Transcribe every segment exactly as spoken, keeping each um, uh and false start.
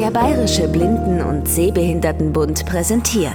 Der Bayerische Blinden- und Sehbehindertenbund präsentiert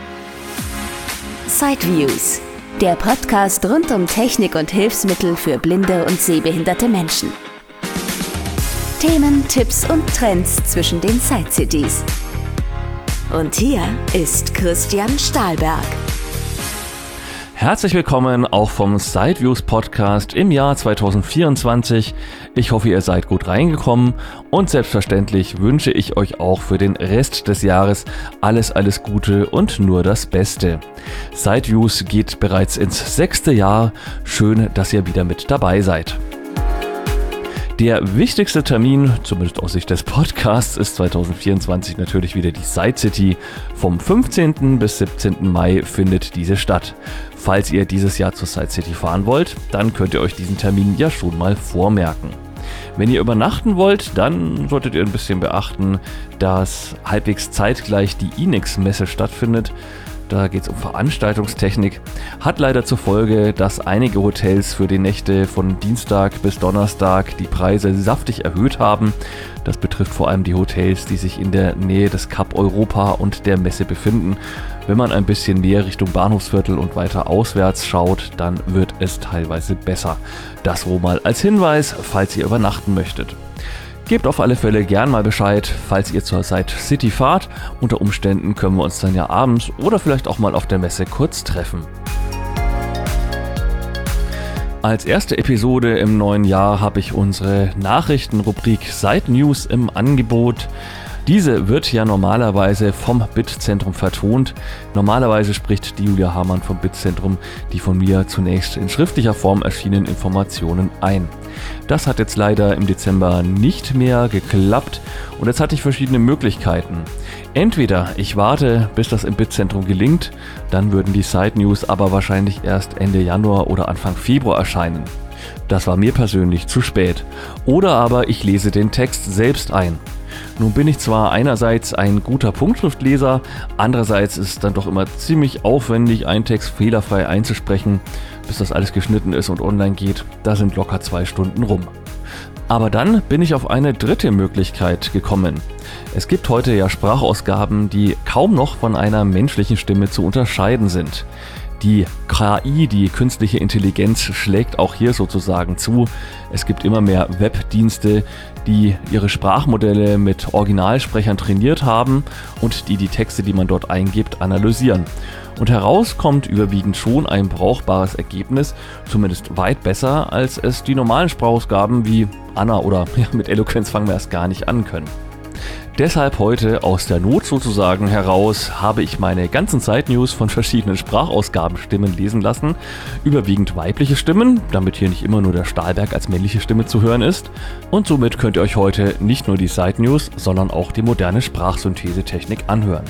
Sideviews, der Podcast rund um Technik und Hilfsmittel für blinde und sehbehinderte Menschen. Themen, Tipps und Trends zwischen den Side-Cities. Und hier ist Christian Stahlberg. Herzlich willkommen auch vom Sideviews Podcast im Jahr zwanzig vierundzwanzig. Ich hoffe, ihr seid gut reingekommen und selbstverständlich wünsche ich euch auch für den Rest des Jahres alles, alles Gute und nur das Beste. Sideviews geht bereits ins sechste Jahr. Schön, dass ihr wieder mit dabei seid. Der wichtigste Termin, zumindest aus Sicht des Podcasts, ist zwanzig vierundzwanzig natürlich wieder die Side City. Vom fünfzehnten bis siebzehnten Mai findet diese statt. Falls ihr dieses Jahr zur Side City fahren wollt, dann könnt ihr euch diesen Termin ja schon mal vormerken. Wenn ihr übernachten wollt, dann solltet ihr ein bisschen beachten, dass halbwegs zeitgleich die I N X Messe stattfindet. Da geht es um Veranstaltungstechnik. Hat leider zur Folge, dass einige Hotels für die Nächte von Dienstag bis Donnerstag die Preise saftig erhöht haben. Das betrifft vor allem die Hotels, die sich in der Nähe des Cup Europa und der Messe befinden. Wenn man ein bisschen näher Richtung Bahnhofsviertel und weiter auswärts schaut, dann wird es teilweise besser. Das wohl mal als Hinweis, falls ihr übernachten möchtet. Gebt auf alle Fälle gern mal Bescheid, falls ihr zur Side City fahrt. Unter Umständen können wir uns dann ja abends oder vielleicht auch mal auf der Messe kurz treffen. Als erste Episode im neuen Jahr habe ich unsere Nachrichtenrubrik Side News im Angebot. Diese wird ja normalerweise vom BIT-Zentrum vertont. Normalerweise spricht die Julia Hamann vom BIT-Zentrum die von mir zunächst in schriftlicher Form erschienenen Informationen ein. Das hat jetzt leider im Dezember nicht mehr geklappt und jetzt hatte ich verschiedene Möglichkeiten. Entweder ich warte, bis das im BIT-Zentrum gelingt, dann würden die Side News aber wahrscheinlich erst Ende Januar oder Anfang Februar erscheinen. Das war mir persönlich zu spät. Oder aber ich lese den Text selbst ein. Nun bin ich zwar einerseits ein guter Punktschriftleser, andererseits ist es dann doch immer ziemlich aufwendig, einen Text fehlerfrei einzusprechen, bis das alles geschnitten ist und online geht. Da sind locker zwei Stunden rum. Aber dann bin ich auf eine dritte Möglichkeit gekommen. Es gibt heute ja Sprachausgaben, die kaum noch von einer menschlichen Stimme zu unterscheiden sind. Die K I, die künstliche Intelligenz, schlägt auch hier sozusagen zu. Es gibt immer mehr Webdienste, die ihre Sprachmodelle mit Originalsprechern trainiert haben und die die Texte, die man dort eingibt, analysieren. Und heraus kommt überwiegend schon ein brauchbares Ergebnis, zumindest weit besser, als es die normalen Sprachausgaben wie Anna oder ja, mit Eloquenz fangen wir erst gar nicht an können. Deshalb heute aus der Not sozusagen heraus habe ich meine ganzen Side-News von verschiedenen Sprachausgabenstimmen lesen lassen. Überwiegend weibliche Stimmen, damit hier nicht immer nur der Stahlberg als männliche Stimme zu hören ist. Und somit könnt ihr euch heute nicht nur die Side-News, sondern auch die moderne Sprachsynthesetechnik anhören.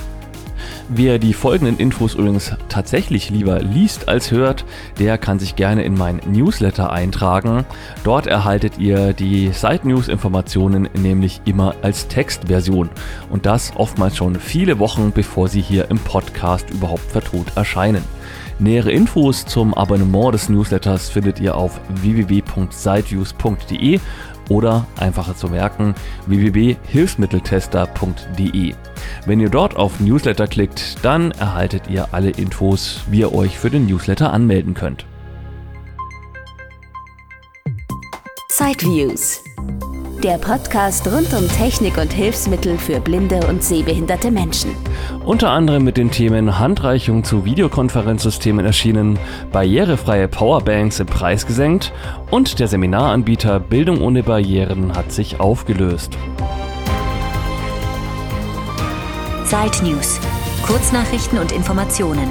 Wer die folgenden Infos übrigens tatsächlich lieber liest als hört, der kann sich gerne in mein Newsletter eintragen. Dort erhaltet ihr die Side-News-Informationen nämlich immer als Textversion und das oftmals schon viele Wochen, bevor sie hier im Podcast überhaupt vertont erscheinen. Nähere Infos zum Abonnement des Newsletters findet ihr auf w w w punkt sideviews punkt d e oder einfacher zu merken w w w punkt hilfsmitteltester punkt d e. Wenn ihr dort auf Newsletter klickt, dann erhaltet ihr alle Infos, wie ihr euch für den Newsletter anmelden könnt. Sideviews, der Podcast rund um Technik und Hilfsmittel für blinde und sehbehinderte Menschen. Unter anderem mit den Themen Handreichung zu Videokonferenzsystemen erschienen, barrierefreie Powerbanks im Preis gesenkt und der Seminaranbieter Bildung ohne Barrieren hat sich aufgelöst. Side News, Kurznachrichten und Informationen.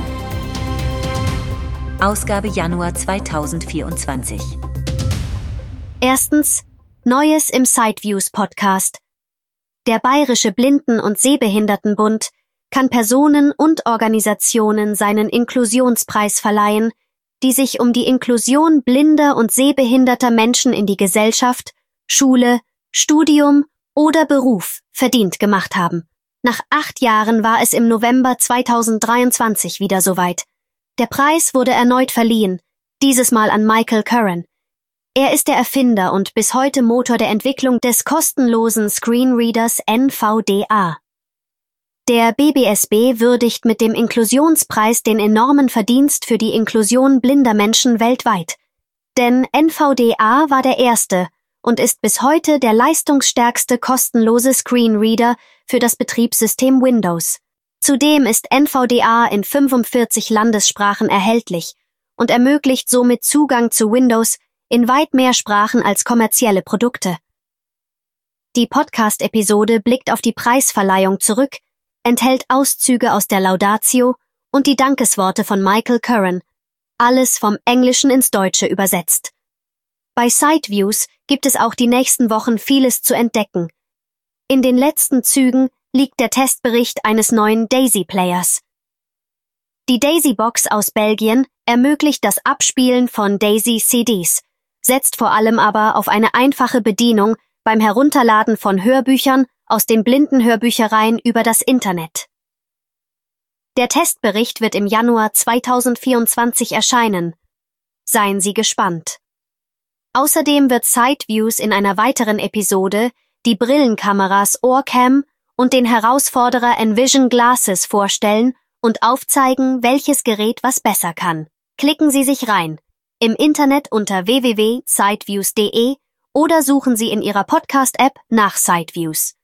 Ausgabe Januar zwanzig vierundzwanzig. Erstens, Neues im Sideviews Podcast. Der Bayerische Blinden- und Sehbehindertenbund kann Personen und Organisationen seinen Inklusionspreis verleihen, die sich um die Inklusion blinder und sehbehinderter Menschen in die Gesellschaft, Schule, Studium oder Beruf verdient gemacht haben. Nach acht Jahren war es im November zweitausenddreiundzwanzig wieder soweit. Der Preis wurde erneut verliehen, dieses Mal an Michael Curran. Er ist der Erfinder und bis heute Motor der Entwicklung des kostenlosen Screenreaders N V D A. Der B B S B würdigt mit dem Inklusionspreis den enormen Verdienst für die Inklusion blinder Menschen weltweit. Denn N V D A war der erste und ist bis heute der leistungsstärkste kostenlose Screenreader für das Betriebssystem Windows. Zudem ist N V D A in fünfundvierzig Landessprachen erhältlich und ermöglicht somit Zugang zu Windows in weit mehr Sprachen als kommerzielle Produkte. Die Podcast-Episode blickt auf die Preisverleihung zurück, enthält Auszüge aus der Laudatio und die Dankesworte von Michael Curran, alles vom Englischen ins Deutsche übersetzt. Bei Sideviews gibt es auch die nächsten Wochen vieles zu entdecken. In den letzten Zügen liegt der Testbericht eines neuen Daisy-Players. Die Daisy-Box aus Belgien ermöglicht das Abspielen von Daisy-C Ds, setzt vor allem aber auf eine einfache Bedienung beim Herunterladen von Hörbüchern aus den Blindenhörbüchereien über das Internet. Der Testbericht wird im Januar zweitausendvierundzwanzig erscheinen. Seien Sie gespannt. Außerdem wird Sideviews in einer weiteren Episode die Brillenkameras Orecam und den Herausforderer Envision Glasses vorstellen und aufzeigen, welches Gerät was besser kann. Klicken Sie sich rein. Im Internet unter w w w punkt sideviews punkt de oder suchen Sie in Ihrer Podcast-App nach Sideviews.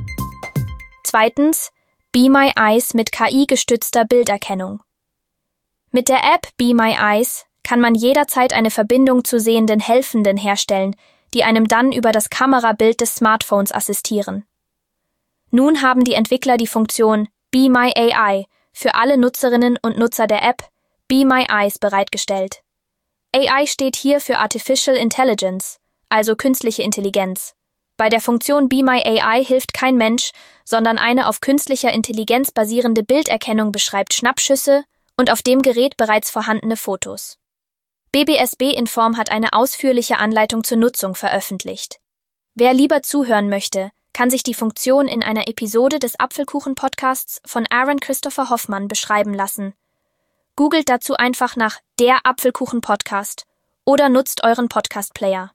Zweitens, Be My Eyes mit K I-gestützter Bilderkennung. Mit der App Be My Eyes kann man jederzeit eine Verbindung zu sehenden Helfenden herstellen, die einem dann über das Kamerabild des Smartphones assistieren. Nun haben die Entwickler die Funktion Be My A I für alle Nutzerinnen und Nutzer der App Be My Eyes bereitgestellt. A I steht hier für Artificial Intelligence, also künstliche Intelligenz. Bei der Funktion Be My A I hilft kein Mensch, sondern eine auf künstlicher Intelligenz basierende Bilderkennung beschreibt Schnappschüsse und auf dem Gerät bereits vorhandene Fotos. B B S B Inform hat eine ausführliche Anleitung zur Nutzung veröffentlicht. Wer lieber zuhören möchte, kann sich die Funktion in einer Episode des Apfelkuchen-Podcasts von Aaron Christopher Hoffmann beschreiben lassen. Googelt dazu einfach nach der Apfelkuchen-Podcast oder nutzt euren Podcast-Player.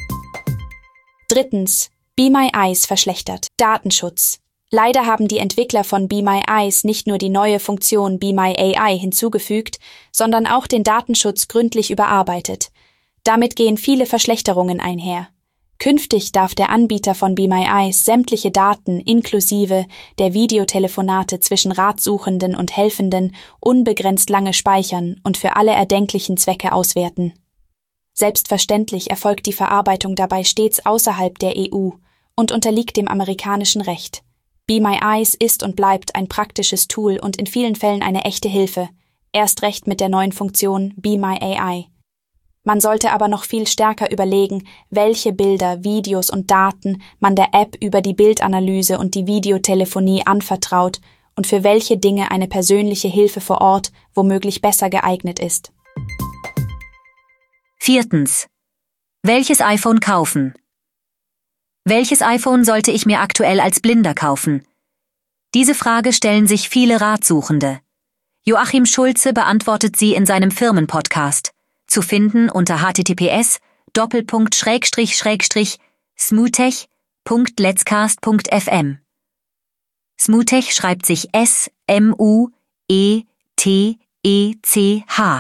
Drittens. Be My Eyes verschlechtert. Datenschutz. Leider haben die Entwickler von Be My Eyes nicht nur die neue Funktion Be My A I hinzugefügt, sondern auch den Datenschutz gründlich überarbeitet. Damit gehen viele Verschlechterungen einher. Künftig darf der Anbieter von Be My Eyes sämtliche Daten inklusive der Videotelefonate zwischen Ratsuchenden und Helfenden unbegrenzt lange speichern und für alle erdenklichen Zwecke auswerten. Selbstverständlich erfolgt die Verarbeitung dabei stets außerhalb der E U und unterliegt dem amerikanischen Recht. Be My Eyes ist und bleibt ein praktisches Tool und in vielen Fällen eine echte Hilfe, erst recht mit der neuen Funktion Be My A I. Man sollte aber noch viel stärker überlegen, welche Bilder, Videos und Daten man der App über die Bildanalyse und die Videotelefonie anvertraut und für welche Dinge eine persönliche Hilfe vor Ort womöglich besser geeignet ist. Viertens. Welches iPhone kaufen? Welches iPhone sollte ich mir aktuell als Blinder kaufen? Diese Frage stellen sich viele Ratsuchende. Joachim Schulze beantwortet sie in seinem Firmenpodcast, zu finden unter h t t p s doppelpunkt schrägstrich schrägstrich smoothech punkt letscast punkt f m. Smoothech schreibt sich S M U E T E C H.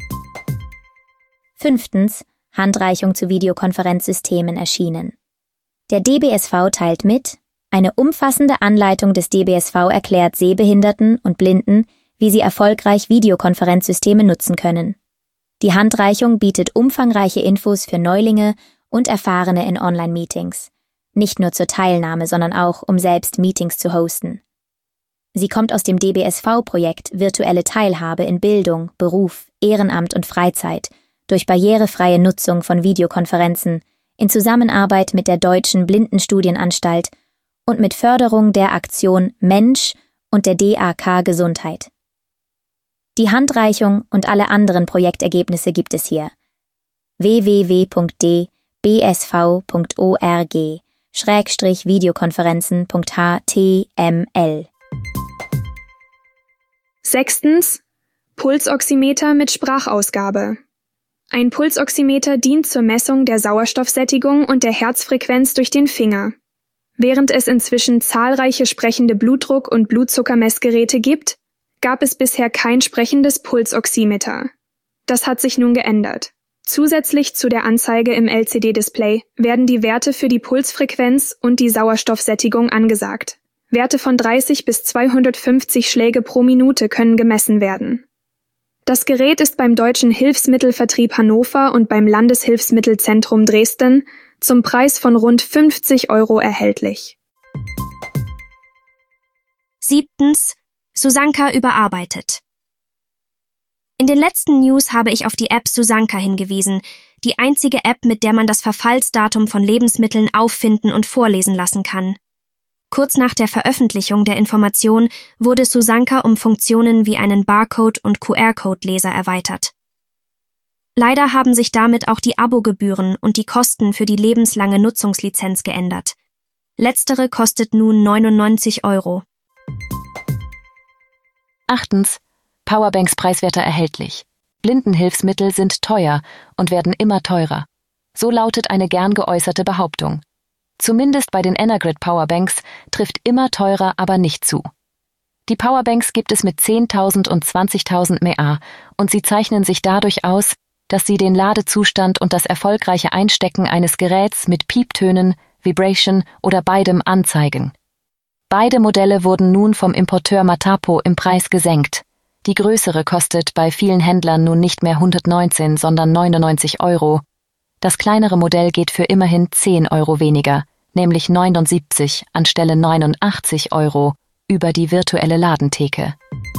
Fünftens. Handreichung zu Videokonferenzsystemen erschienen. Der D B S V teilt mit, eine umfassende Anleitung des D B S V erklärt Sehbehinderten und Blinden, wie sie erfolgreich Videokonferenzsysteme nutzen können. Die Handreichung bietet umfangreiche Infos für Neulinge und Erfahrene in Online-Meetings. Nicht nur zur Teilnahme, sondern auch, um selbst Meetings zu hosten. Sie kommt aus dem D B S V-Projekt Virtuelle Teilhabe in Bildung, Beruf, Ehrenamt und Freizeit durch barrierefreie Nutzung von Videokonferenzen in Zusammenarbeit mit der Deutschen Blindenstudienanstalt und mit Förderung der Aktion Mensch und der D A K Gesundheit. Die Handreichung und alle anderen Projektergebnisse gibt es hier. w w w punkt d b s v punkt org schrägstrich videokonferenzen punkt h t m l. Sechstens. Pulsoximeter mit Sprachausgabe. Ein Pulsoximeter dient zur Messung der Sauerstoffsättigung und der Herzfrequenz durch den Finger. Während es inzwischen zahlreiche sprechende Blutdruck- und Blutzuckermessgeräte gibt, gab es bisher kein sprechendes Pulsoximeter. Das hat sich nun geändert. Zusätzlich zu der Anzeige im L C D-Display werden die Werte für die Pulsfrequenz und die Sauerstoffsättigung angesagt. Werte von dreißig bis zweihundertfünfzig Schläge pro Minute können gemessen werden. Das Gerät ist beim Deutschen Hilfsmittelvertrieb Hannover und beim Landeshilfsmittelzentrum Dresden zum Preis von rund fünfzig Euro erhältlich. Siebtens. Susanka überarbeitet. In den letzten News habe ich auf die App Susanka hingewiesen, die einzige App, mit der man das Verfallsdatum von Lebensmitteln auffinden und vorlesen lassen kann. Kurz nach der Veröffentlichung der Information wurde Susanka um Funktionen wie einen Barcode- und Q R-Code-Leser erweitert. Leider haben sich damit auch die Abogebühren und die Kosten für die lebenslange Nutzungslizenz geändert. Letztere kostet nun neunundneunzig Euro. Achtens. Powerbanks preiswerter erhältlich. Blindenhilfsmittel sind teuer und werden immer teurer. So lautet eine gern geäußerte Behauptung. Zumindest bei den Energrid Powerbanks trifft immer teurer aber nicht zu. Die Powerbanks gibt es mit zehntausend und zwanzigtausend mAh und sie zeichnen sich dadurch aus, dass sie den Ladezustand und das erfolgreiche Einstecken eines Geräts mit Pieptönen, Vibration oder beidem anzeigen. Beide Modelle wurden nun vom Importeur Matapo im Preis gesenkt. Die größere kostet bei vielen Händlern nun nicht mehr hundertneunzehn, sondern neunundneunzig Euro. Das kleinere Modell geht für immerhin zehn Euro weniger, nämlich neunundsiebzig anstelle neunundachtzig Euro, über die virtuelle Ladentheke.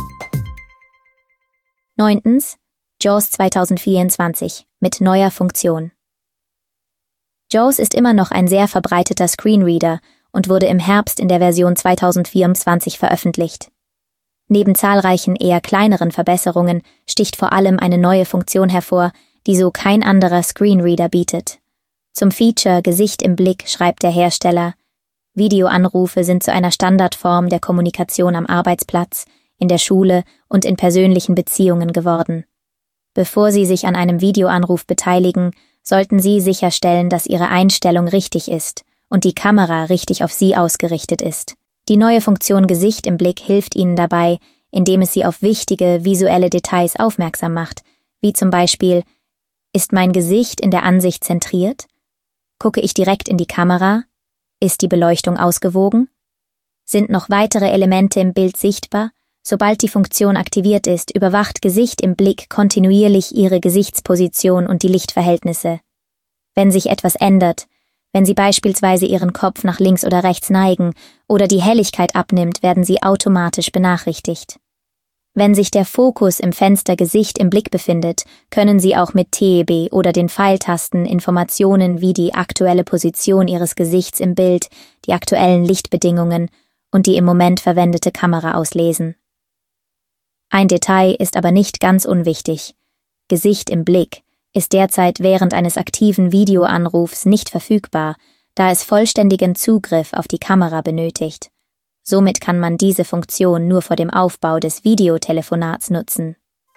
Neuntens. JAWS zweitausendvierundzwanzig mit neuer Funktion. JAWS ist immer noch ein sehr verbreiteter Screenreader und wurde im Herbst in der Version zweitausendvierundzwanzig veröffentlicht. Neben zahlreichen eher kleineren Verbesserungen sticht vor allem eine neue Funktion hervor, die so kein anderer Screenreader bietet. Zum Feature Gesicht im Blick schreibt der Hersteller: Videoanrufe sind zu einer Standardform der Kommunikation am Arbeitsplatz, in der Schule und in persönlichen Beziehungen geworden. Bevor Sie sich an einem Videoanruf beteiligen, sollten Sie sicherstellen, dass Ihre Einstellung richtig ist und die Kamera richtig auf Sie ausgerichtet ist. Die neue Funktion Gesicht im Blick hilft Ihnen dabei, indem es Sie auf wichtige visuelle Details aufmerksam macht, wie zum Beispiel: Ist mein Gesicht in der Ansicht zentriert? Gucke ich direkt in die Kamera? Ist die Beleuchtung ausgewogen? Sind noch weitere Elemente im Bild sichtbar? Sobald die Funktion aktiviert ist, überwacht Gesicht im Blick kontinuierlich Ihre Gesichtsposition und die Lichtverhältnisse. Wenn sich etwas ändert, wenn Sie beispielsweise Ihren Kopf nach links oder rechts neigen oder die Helligkeit abnimmt, werden Sie automatisch benachrichtigt. Wenn sich der Fokus im Fenster Gesicht im Blick befindet, können Sie auch mit T E B oder den Pfeiltasten Informationen wie die aktuelle Position Ihres Gesichts im Bild, die aktuellen Lichtbedingungen und die im Moment verwendete Kamera auslesen. Ein Detail ist aber nicht ganz unwichtig. Gesicht im Blick ist derzeit während eines aktiven Videoanrufs nicht verfügbar, da es vollständigen Zugriff auf die Kamera benötigt. Somit kann man diese Funktion nur vor dem Aufbau des Videotelefonats nutzen.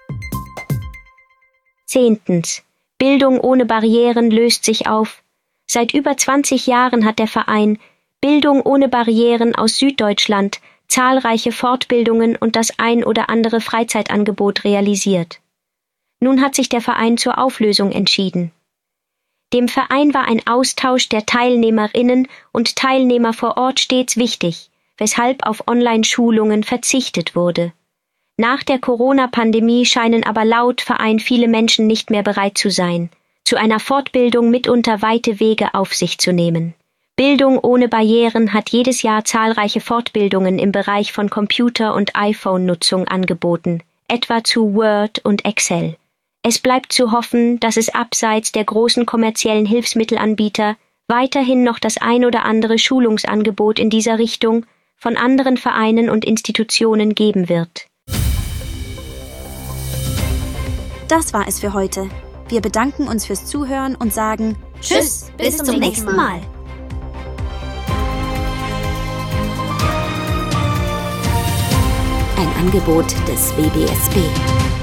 Zehntens. Bildung ohne Barrieren löst sich auf. Seit über zwanzig Jahren hat der Verein Bildung ohne Barrieren aus Süddeutschland zahlreiche Fortbildungen und das ein oder andere Freizeitangebot realisiert. Nun hat sich der Verein zur Auflösung entschieden. Dem Verein war ein Austausch der Teilnehmerinnen und Teilnehmer vor Ort stets wichtig, weshalb auf Online-Schulungen verzichtet wurde. Nach der Corona-Pandemie scheinen aber laut Verein viele Menschen nicht mehr bereit zu sein, zu einer Fortbildung mitunter weite Wege auf sich zu nehmen. Bildung ohne Barrieren hat jedes Jahr zahlreiche Fortbildungen im Bereich von Computer- und iPhone-Nutzung angeboten, etwa zu Word und Excel. Es bleibt zu hoffen, dass es abseits der großen kommerziellen Hilfsmittelanbieter weiterhin noch das ein oder andere Schulungsangebot in dieser Richtung von anderen Vereinen und Institutionen geben wird. Das war es für heute. Wir bedanken uns fürs Zuhören und sagen Tschüss, bis, bis zum nächsten Mal. Ein Angebot des W B S B.